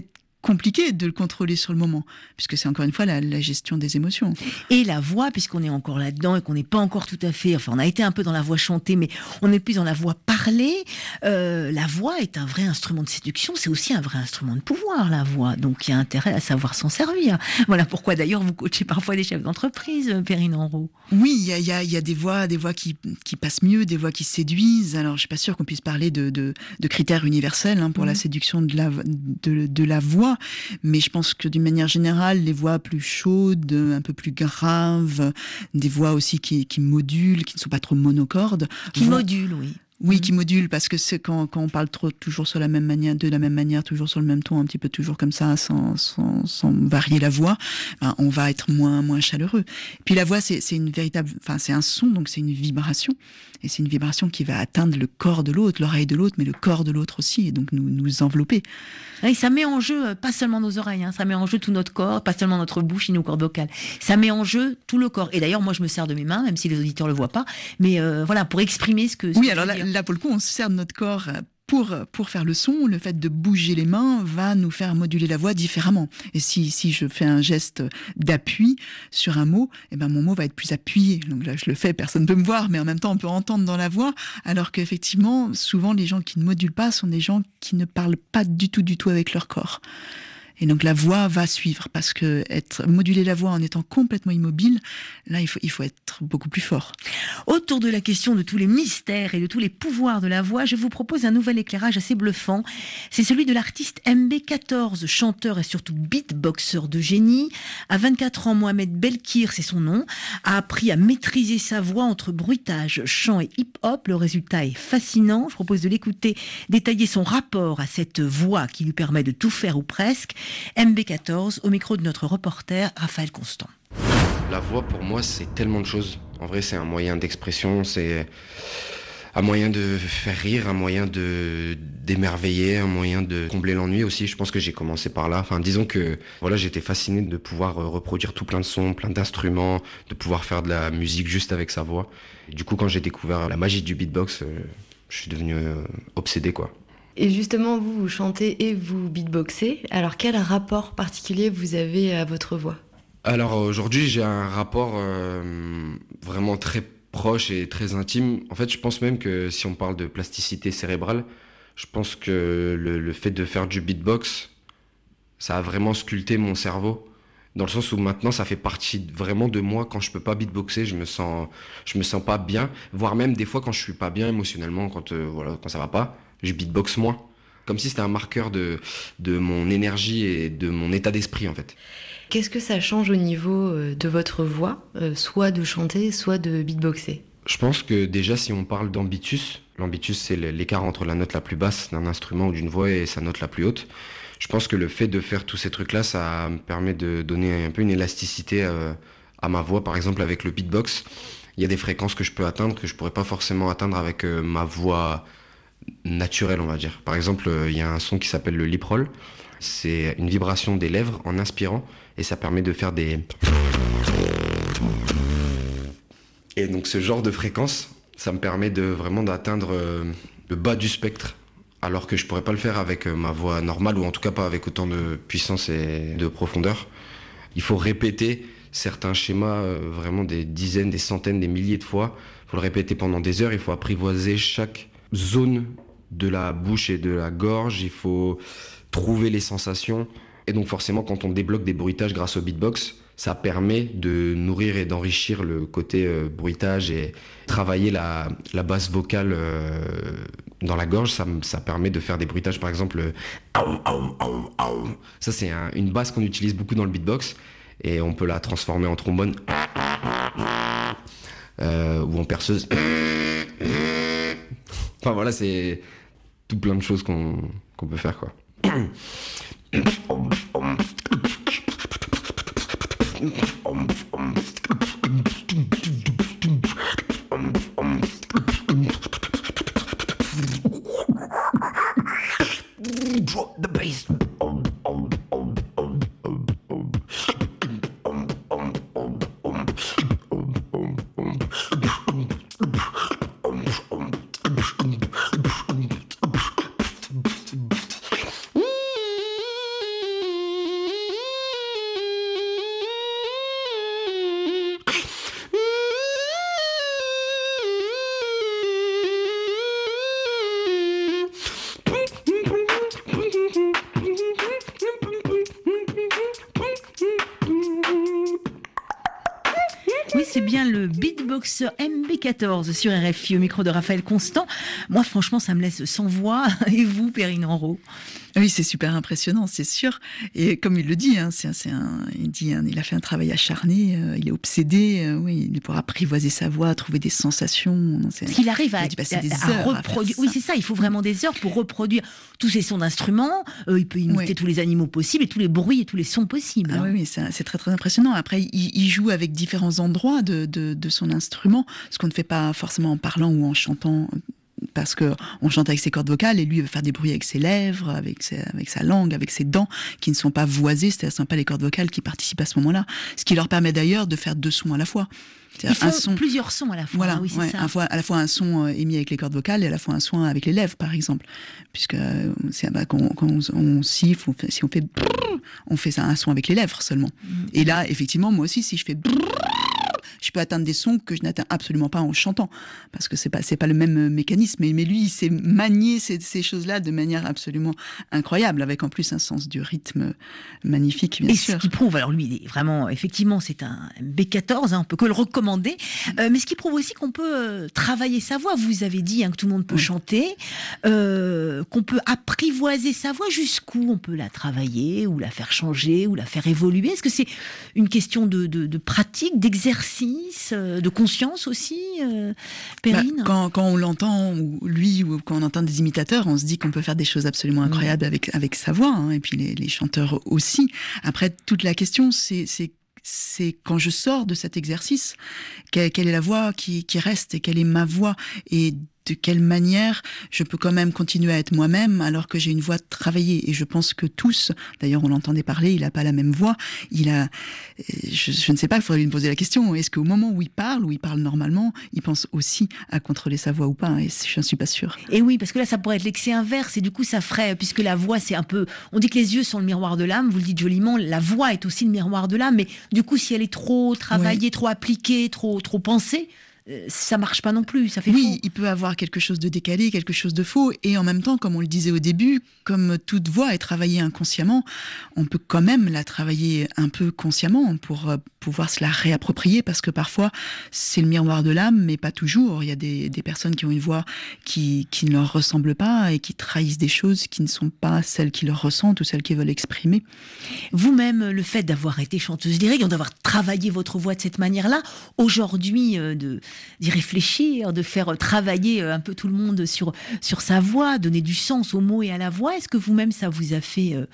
compliqué de le contrôler sur le moment, puisque c'est encore une fois la, la gestion des émotions. Et la voix, puisqu'on est encore là-dedans et qu'on n'est pas encore tout à fait, enfin on a été un peu dans la voix chantée, mais on est plus dans la voix parlée. Euh, la voix est un vrai instrument de séduction, c'est aussi un vrai instrument de pouvoir, la voix. Donc il y a intérêt à savoir s'en servir. Voilà pourquoi d'ailleurs vous coachez parfois des chefs d'entreprise, Perrine Henrot. Oui, il y a, y, a, y a des voix, des voix qui, qui passent mieux, des voix qui séduisent. Alors je suis pas sûre qu'on puisse parler de, de, de critères universels hein, pour mmh. la séduction de la, de, de la voix, mais je pense que d'une manière générale, les voix plus chaudes, un peu plus graves, des voix aussi qui, qui modulent, qui ne sont pas trop monocordes. Qui vont... modulent, oui. Oui, qui module, parce que c'est quand, quand on parle trop, toujours sur la même manière, de la même manière, toujours sur le même ton, un petit peu toujours comme ça, sans, sans, sans varier la voix, ben, on va être moins, moins chaleureux. Puis la voix, c'est, c'est une véritable, enfin, c'est un son, donc c'est une vibration. Et c'est une vibration qui va atteindre le corps de l'autre, l'oreille de l'autre, mais le corps de l'autre aussi, et donc nous, nous envelopper. Et ça met en jeu, pas seulement nos oreilles, hein, ça met en jeu tout notre corps, pas seulement notre bouche et nos cordes vocales. Ça met en jeu tout le corps. Et d'ailleurs, moi, je me sers de mes mains, même si les auditeurs le voient pas, mais euh, voilà, pour exprimer ce que. Ce oui, que alors là, là, pour le coup, on se sert de notre corps pour, pour faire le son. Le fait de bouger les mains va nous faire moduler la voix différemment. Et si, si je fais un geste d'appui sur un mot, eh ben mon mot va être plus appuyé. Donc là, je le fais, personne ne peut me voir, mais en même temps, on peut entendre dans la voix. Alors qu'effectivement, souvent, les gens qui ne modulent pas sont des gens qui ne parlent pas du tout, du tout avec leur corps. Et donc la voix va suivre, parce que être moduler la voix en étant complètement immobile, là il faut il faut être beaucoup plus fort. Autour de la question de tous les mystères et de tous les pouvoirs de la voix, je vous propose un nouvel éclairage assez bluffant. C'est celui de l'artiste M B quatorze, chanteur et surtout beatboxer de génie. À vingt-quatre ans, Mohamed Belkir, c'est son nom, a appris à maîtriser sa voix entre bruitage, chant et hip-hop. Le résultat est fascinant. Je propose de l'écouter, détailler son rapport à cette voix qui lui permet de tout faire ou presque. M B quatorze, au micro de notre reporter Raphaël Constant. La voix, pour moi, c'est tellement de choses. En vrai, c'est un moyen d'expression, c'est un moyen de faire rire, un moyen de d'émerveiller, un moyen de combler l'ennui aussi. Je pense que j'ai commencé par là. Enfin, disons que voilà, j'étais fasciné de pouvoir reproduire tout plein de sons, plein d'instruments, de pouvoir faire de la musique juste avec sa voix. Et du coup, quand j'ai découvert la magie du beatbox, euh, je suis devenu euh, obsédé, quoi. Et justement, vous, vous chantez et vous beatboxez. Alors, quel rapport particulier vous avez à votre voix ? Alors, aujourd'hui, j'ai un rapport euh, vraiment très proche et très intime. En fait, je pense même que si on parle de plasticité cérébrale, je pense que le, le fait de faire du beatbox, ça a vraiment sculpté mon cerveau. Dans le sens où maintenant, ça fait partie vraiment de moi. Quand je peux pas beatboxer, je me sens, je me sens pas bien. Voire même des fois, quand je suis pas bien émotionnellement, quand, euh, voilà, quand ça va pas, je beatbox moins. Comme si c'était un marqueur de, de mon énergie et de mon état d'esprit, en fait. Qu'est-ce que ça change au niveau de votre voix, euh, soit de chanter, soit de beatboxer ? Je pense que déjà, si on parle d'ambitus, l'ambitus, c'est l'écart entre la note la plus basse d'un instrument ou d'une voix et sa note la plus haute. Je pense que le fait de faire tous ces trucs-là, ça me permet de donner un peu une élasticité euh, à ma voix. Par exemple, avec le beatbox, il y a des fréquences que je peux atteindre que je pourrais pas forcément atteindre avec euh, ma voix naturelle, on va dire. Par exemple, il y a un son qui s'appelle le lip roll. C'est une vibration des lèvres en inspirant et ça permet de faire des... Et donc ce genre de fréquence, ça me permet de vraiment d'atteindre le bas du spectre, alors que je pourrais pas le faire avec ma voix normale, ou en tout cas pas avec autant de puissance et de profondeur. Il faut répéter certains schémas vraiment des dizaines, des centaines, des milliers de fois. Il faut le répéter pendant des heures, il faut apprivoiser chaque zone de la bouche et de la gorge, il faut trouver les sensations. Et donc forcément, quand on débloque des bruitages grâce au beatbox, ça permet de nourrir et d'enrichir le côté euh, bruitage et travailler la, la basse vocale euh, dans la gorge. Ça, ça permet de faire des bruitages, par exemple, euh, aou, aou, aou, aou. Ça, c'est un, une basse qu'on utilise beaucoup dans le beatbox et on peut la transformer en trombone euh, ou en perceuse. Enfin voilà, c'est tout plein de choses qu'on, qu'on peut faire, quoi. Drop the bass. c'est bien le beatboxer M B quatorze sur R F I au micro de Raphaël Constant. Moi, franchement, ça me laisse sans voix. Et vous, Perrine Henrot? Oui, c'est super impressionnant, c'est sûr. Et comme il le dit, hein, c'est, c'est un, il dit, hein, il a fait un travail acharné, euh, il est obsédé, euh, oui, il pourra apprivoiser sa voix, trouver des sensations. Parce qu'il arrive à, à, à reproduire. À oui, c'est ça. Il faut vraiment des heures pour reproduire tous ces sons d'instruments. Euh, il peut imiter oui. tous les animaux possibles et tous les bruits et tous les sons possibles. Ah, hein. Oui, oui, c'est, c'est très très impressionnant. Après, il, il joue avec différents endroits de, de, de son instrument, ce qu'on ne fait pas forcément en parlant ou en chantant. Parce que on chante avec ses cordes vocales et lui il va faire des bruits avec ses lèvres, avec, ses, avec sa langue, avec ses dents qui ne sont pas voisées, c'est-à-dire ce ne sont pas les cordes vocales qui participent à ce moment-là. Ce qui leur permet d'ailleurs de faire deux sons à la fois. Ils font un son, plusieurs sons à la fois. Voilà, oui, c'est ouais, ça. À, fois, à la fois un son euh, émis avec les cordes vocales et à la fois un son avec les lèvres, par exemple. Puisque euh, c'est, bah, quand, quand on, on siffle, on fait, si on fait brrr, on fait ça, un son avec les lèvres seulement. Mmh. Et là, effectivement, moi aussi, si je fais brrr, je peux atteindre des sons que je n'atteins absolument pas en chantant, parce que c'est pas c'est pas le même mécanisme. Mais, mais lui, il sait manier ces, ces choses-là de manière absolument incroyable, avec en plus un sens du rythme magnifique, bien et sûr. Et ce qui prouve, alors lui, il est vraiment, effectivement, c'est un M B quatorze, hein, on peut que le recommander, euh, mais ce qui prouve aussi qu'on peut euh, travailler sa voix. Vous avez dit hein, que tout le monde peut oui. chanter, euh, qu'on peut apprivoiser sa voix. Jusqu'où on peut la travailler, ou la faire changer, ou la faire évoluer? Est-ce que c'est une question de, de, de pratique, d'exercice, de conscience aussi, euh, Perrine? bah, quand, quand on l'entend, ou lui, ou quand on entend des imitateurs, on se dit qu'on peut faire des choses absolument incroyables mmh. avec, avec sa voix, hein, et puis les, les chanteurs aussi. Après, toute la question, c'est, c'est, c'est quand je sors de cet exercice, quelle, quelle est la voix qui, qui reste, et quelle est ma voix, et de quelle manière je peux quand même continuer à être moi-même alors que j'ai une voix travaillée. Et je pense que tous, d'ailleurs on l'entendait parler, il n'a pas la même voix, il a, je, je ne sais pas, il faudrait lui poser la question, est-ce qu'au moment où il parle, où il parle normalement, il pense aussi à contrôler sa voix ou pas? Et je ne suis pas sûre. Et oui, parce que là ça pourrait être l'excès inverse, et du coup ça ferait, puisque la voix c'est un peu, on dit que les yeux sont le miroir de l'âme, vous le dites joliment, la voix est aussi le miroir de l'âme, mais du coup si elle est trop travaillée, oui. trop appliquée, trop, trop pensée, ça marche pas non plus, ça fait oui, faux. Oui, il peut avoir quelque chose de décalé, quelque chose de faux, et en même temps, comme on le disait au début, comme toute voix est travaillée inconsciemment, on peut quand même la travailler un peu consciemment pour pouvoir se la réapproprier, parce que parfois, c'est le miroir de l'âme, mais pas toujours. Il y a des, des personnes qui ont une voix qui, qui ne leur ressemble pas et qui trahissent des choses qui ne sont pas celles qui leur ressentent ou celles qu'ils veulent exprimer. Vous-même, le fait d'avoir été chanteuse lyrique, d'avoir travaillé votre voix de cette manière-là, aujourd'hui, euh, de d'y réfléchir, de faire travailler un peu tout le monde sur, sur sa voix, donner du sens aux mots et à la voix. Est-ce que vous-même, ça vous a fait euh,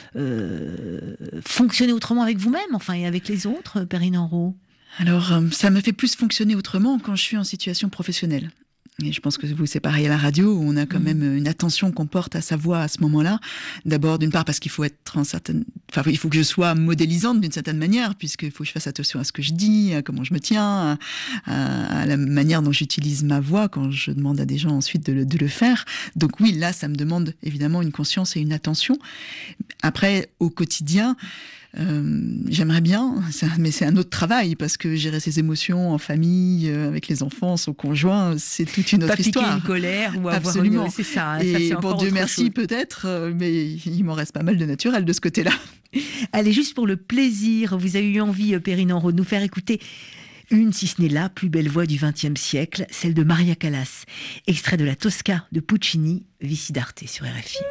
euh, fonctionner autrement avec vous-même, enfin, et avec les autres, Perrine Henrot? Alors, euh, ça me fait plus fonctionner autrement quand je suis en situation professionnelle. Et je pense que vous, c'est pareil à la radio, où on a quand mmh. même une attention qu'on porte à sa voix à ce moment-là. D'abord, d'une part, parce qu'il faut être en certaine, enfin, il faut que je sois modélisante d'une certaine manière, puisqu'il faut que je fasse attention à ce que je dis, à comment je me tiens, à, à la manière dont j'utilise ma voix quand je demande à des gens ensuite de le, de le faire. Donc oui, là, ça me demande évidemment une conscience et une attention. Après, au quotidien, Euh, j'aimerais bien, mais c'est un autre travail, parce que gérer ses émotions en famille, euh, avec les enfants, son conjoint, c'est toute une autre pas histoire. Pas piquer une colère ou avoir Absolument. Une... C'est ça. Et ça, c'est pour Dieu merci chose. Peut-être, euh, mais il m'en reste pas mal de naturel de ce côté-là. Allez, juste pour le plaisir, vous avez eu envie, Perrine Henrot, de nous faire écouter une, si ce n'est la plus belle voix du vingtième siècle, celle de Maria Callas, extrait de la Tosca de Puccini, Vici d'Arte sur R F I.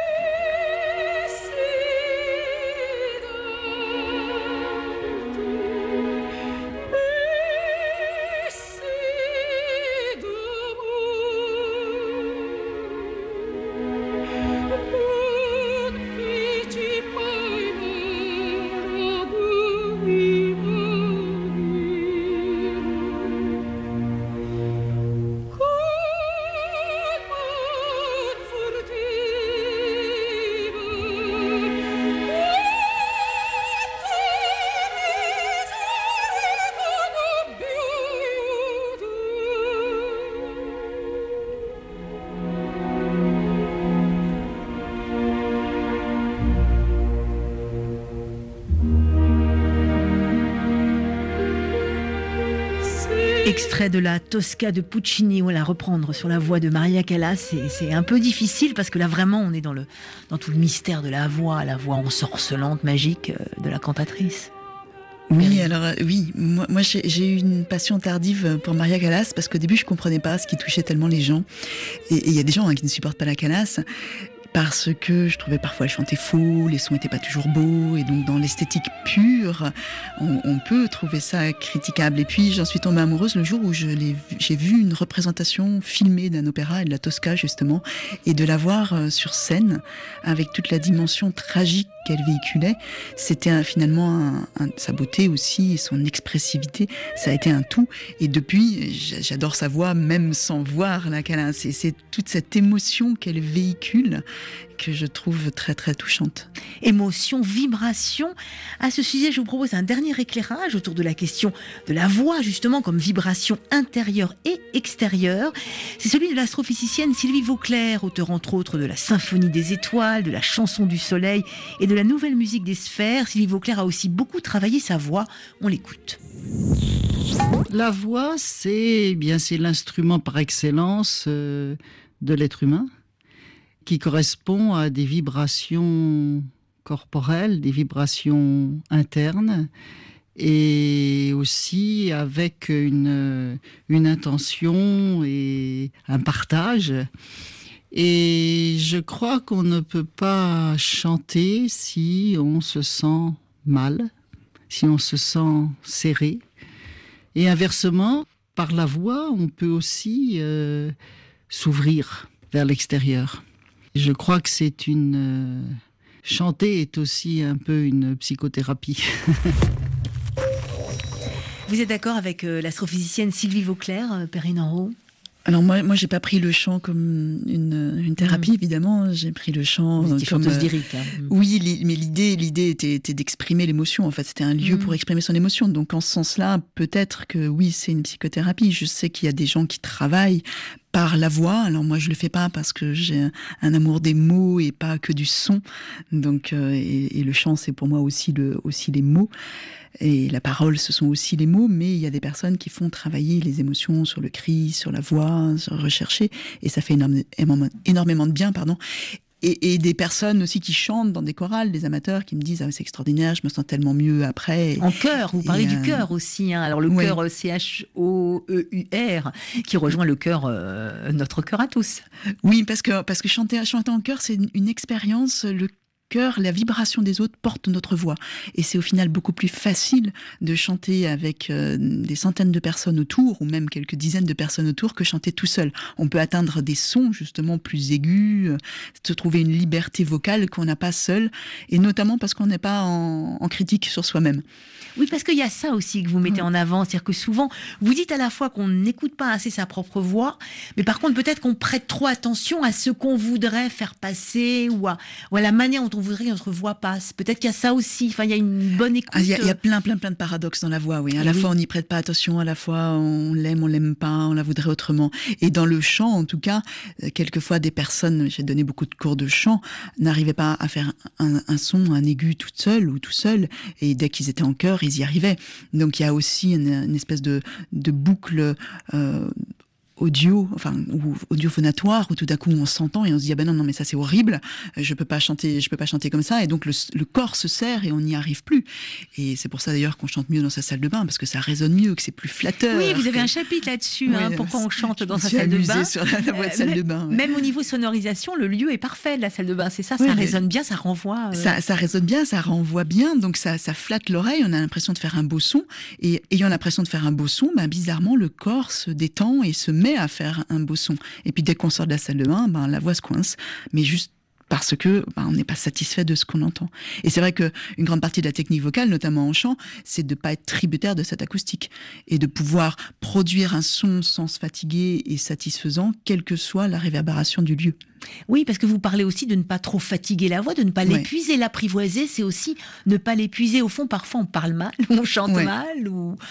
Extrait de la Tosca de Puccini, on va la reprendre sur la voix de Maria Callas. C'est, c'est un peu difficile parce que là vraiment on est dans, le, dans tout le mystère de la voix, la voix ensorcelante, magique de la cantatrice. Oui, alors euh, oui, moi, moi j'ai, j'ai eu une passion tardive pour Maria Callas parce qu'au début je comprenais pas ce qui touchait tellement les gens. Et il y a des gens hein, qui ne supportent pas la Callas parce que je trouvais parfois elle chantait faux, les sons n'étaient pas toujours beaux, et donc dans l'esthétique pure, on, on peut trouver ça critiquable. Et puis j'en suis tombée amoureuse le jour où je l'ai, j'ai vu une représentation filmée d'un opéra et de la Tosca justement, et de la voir sur scène avec toute la dimension tragique qu'elle véhiculait. C'était un, finalement un, un, sa beauté aussi et son expressivité, ça a été un tout. Et depuis, j'adore sa voix, même sans voir la Callas. C'est, c'est toute cette émotion qu'elle véhicule que je trouve très très touchante. Émotion, vibration. À ce sujet, je vous propose un dernier éclairage autour de la question de la voix, justement, comme vibration intérieure et extérieure. C'est celui de l'astrophysicienne Sylvie Vauclair, auteure entre autres de la Symphonie des étoiles, de la Chanson du soleil et de la Nouvelle musique des sphères. Sylvie Vauclair a aussi beaucoup travaillé sa voix. On l'écoute. La voix, c'est, eh bien, c'est l'instrument par excellence euh, de l'être humain, qui correspond à des vibrations corporelles, des vibrations internes, et aussi avec une, une intention et un partage. Et je crois qu'on ne peut pas chanter si on se sent mal, si on se sent serré. Et inversement, par la voix, on peut aussi euh, s'ouvrir vers l'extérieur. Je crois que c'est une... Euh, chanter est aussi un peu une psychothérapie. Vous êtes d'accord avec euh, l'astrophysicienne Sylvie Vauclair, euh, Perrine Henrot ? Alors moi, moi, j'ai pas pris le chant comme une, une thérapie, mmh. évidemment. J'ai pris le chant Vous étiez comme chanteuse lyrique. Hein. Oui, li, mais l'idée, l'idée était, était d'exprimer l'émotion. En fait, c'était un lieu mmh. pour exprimer son émotion. Donc, en ce sens-là, peut-être que oui, c'est une psychothérapie. Je sais qu'il y a des gens qui travaillent par la voix. Alors moi, je le fais pas parce que j'ai un, un amour des mots et pas que du son. Donc, euh, et, et le chant, c'est pour moi aussi le, aussi les mots. Et la parole, ce sont aussi les mots, mais il y a des personnes qui font travailler les émotions sur le cri, sur la voix, sur rechercher, et ça fait énorme, énormément de bien, pardon. Et, et des personnes aussi qui chantent dans des chorales, des amateurs qui me disent ah, c'est extraordinaire, je me sens tellement mieux après. En chœur, vous parlez et, du chœur aussi. Hein. Alors le ouais. chœur C H O E U R qui rejoint le chœur, euh, notre chœur à tous. Oui, parce que, parce que chanter, chanter en chœur, c'est une, une expérience. Le cœur, la vibration des autres porte notre voix. Et c'est au final beaucoup plus facile de chanter avec euh, des centaines de personnes autour, ou même quelques dizaines de personnes autour, que chanter tout seul. On peut atteindre des sons justement plus aigus, euh, se trouver une liberté vocale qu'on n'a pas seul, et notamment parce qu'on n'est pas en, en critique sur soi-même. Oui, parce qu'il y a ça aussi que vous mettez en avant, c'est-à-dire que souvent, vous dites à la fois qu'on n'écoute pas assez sa propre voix, mais par contre, peut-être qu'on prête trop attention à ce qu'on voudrait faire passer, ou à, ou à la manière dont on voudrait que notre voix passe. Peut-être qu'il y a ça aussi, enfin, il y a une bonne écoute. Ah, il y a, il y a plein, plein, plein de paradoxes dans la voix, oui. À la oui. fois, on n'y prête pas attention, à la fois, on l'aime, on l'aime pas, on la voudrait autrement. Et dans le chant, en tout cas, quelquefois, des personnes, j'ai donné beaucoup de cours de chant, n'arrivaient pas à faire un, un son, un aigu toute seule ou tout seul, et dès qu'ils étaient en chœur, ils y arrivaient. Donc il y a aussi une, une espèce de, de boucle euh, audio, enfin ou audiophonatoire, où tout d'un coup on s'entend et on se dit ah ben non non mais ça c'est horrible, je peux pas chanter, je peux pas chanter comme ça, et donc le, le corps se serre et on n'y arrive plus. Et c'est pour ça d'ailleurs qu'on chante mieux dans sa salle de bain, parce que ça résonne mieux, que c'est plus flatteur. Oui, vous avez que... un chapitre là-dessus, oui, hein, pourquoi on chante dans sa salle salle de bain. Sur la, la voix de salle euh, de bain. Ouais. Même au niveau sonorisation, le lieu est parfait de la salle de bain, c'est ça, oui, ça résonne bien, ça renvoie. Euh... Ça, ça résonne bien, ça renvoie bien, donc ça, ça flatte l'oreille. On a l'impression de faire un beau son, et ayant l'impression de faire un beau son, ben bizarrement le corps se détend et se met à faire un beau son. Et puis dès qu'on sort de la salle de bain, ben, la voix se coince, mais juste parce que ben, on n'est pas satisfait de ce qu'on entend. Et c'est vrai qu'une grande partie de la technique vocale, notamment en chant, c'est de ne pas être tributaire de cette acoustique et de pouvoir produire un son sans se fatiguer et satisfaisant, quelle que soit la réverbération du lieu. Oui, parce que vous parlez aussi de ne pas trop fatiguer la voix, de ne pas ouais. l'épuiser. L'apprivoiser, c'est aussi ne pas l'épuiser. Au fond, parfois on parle mal, on chante ouais. mal, ou...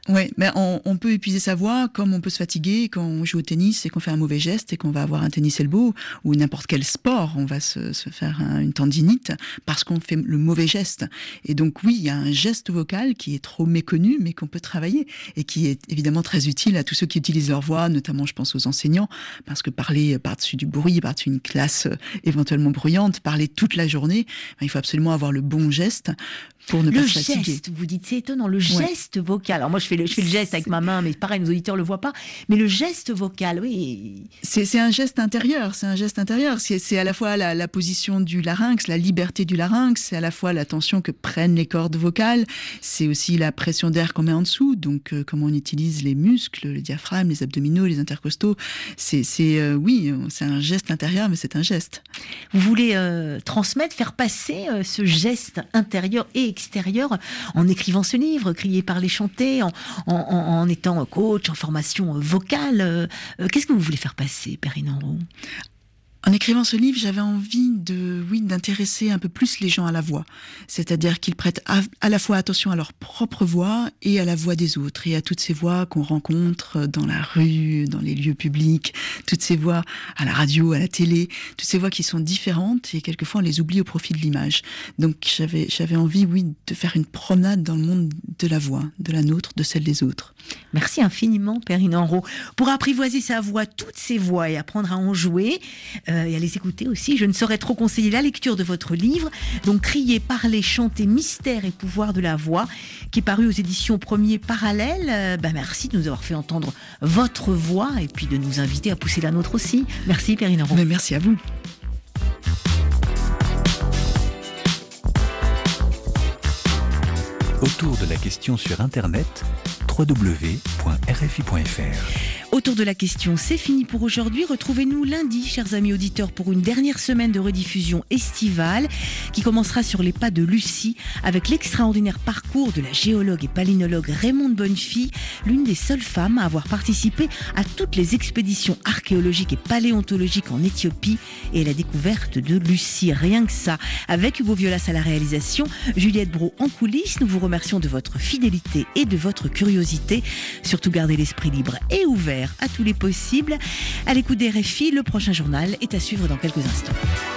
Oui, mais on, on peut épuiser sa voix comme on peut se fatiguer quand on joue au tennis et qu'on fait un mauvais geste et qu'on va avoir un tennis elbow, ou n'importe quel sport, on va se, se faire un, une tendinite parce qu'on fait le mauvais geste. Et donc oui, il y a un geste vocal qui est trop méconnu, mais qu'on peut travailler et qui est évidemment très utile à tous ceux qui utilisent leur voix, notamment je pense aux enseignants, parce que parler par-dessus du bruit, par-dessus une classe éventuellement bruyante, parler toute la journée, il faut absolument avoir le bon geste pour ne le pas se fatiguer. Le geste, vous dites, c'est étonnant, le geste ouais. vocal. Alors moi, je fais, le, je fais le geste avec ma main, mais pareil, nos auditeurs ne le voient pas. Mais le geste vocal, oui. C'est, c'est un geste intérieur, c'est un geste intérieur. C'est, c'est à la fois la, la position du larynx, la liberté du larynx, c'est à la fois la tension que prennent les cordes vocales, c'est aussi la pression d'air qu'on met en dessous, donc euh, comment on utilise les muscles, le diaphragme, les abdominaux, les intercostaux. C'est, c'est euh, oui, c'est un geste intérieur, mais c'est un geste. Vous voulez euh, transmettre, faire passer euh, ce geste intérieur et extérieur en écrivant ce livre, Crier, parler, chanter, en, en, en étant coach, en formation vocale. Euh, qu'est-ce que vous voulez faire passer, Perrine Henrot ? En écrivant ce livre, j'avais envie de, oui, d'intéresser un peu plus les gens à la voix. C'est-à-dire qu'ils prêtent à, à la fois attention à leur propre voix et à la voix des autres, et à toutes ces voix qu'on rencontre dans la rue, dans les lieux publics, toutes ces voix à la radio, à la télé, toutes ces voix qui sont différentes et quelquefois on les oublie au profit de l'image. Donc j'avais, j'avais envie, oui, de faire une promenade dans le monde de la voix, de la nôtre, de celle des autres. Merci infiniment, Perrine Henrot. Pour apprivoiser sa voix, toutes ces voix, et apprendre à en jouer, euh, et à les écouter aussi, je ne saurais trop conseiller la lecture de votre livre, donc Crier, parler, chanter, mystère et pouvoir de la voix, qui est paru aux éditions Premier Parallèle. Euh, ben merci de nous avoir fait entendre votre voix et puis de nous inviter à pousser la nôtre aussi. Merci, Perrine Henrot. Ben merci à vous. Autour de la question sur Internet, w w w point r f i point f r. Autour de la question, c'est fini pour aujourd'hui. Retrouvez-nous lundi, chers amis auditeurs, pour une dernière semaine de rediffusion estivale qui commencera sur les pas de Lucie avec l'extraordinaire parcours de la géologue et palynologue Raymonde Bonnefille, l'une des seules femmes à avoir participé à toutes les expéditions archéologiques et paléontologiques en Éthiopie et la découverte de Lucie. Rien que ça. Avec Hugo Violas à la réalisation, Juliette Brault en coulisses, nous vous remercions de votre fidélité et de votre curiosité. Surtout gardez l'esprit libre et ouvert à tous les possibles. À l'écoute des R F I, le prochain journal est à suivre dans quelques instants.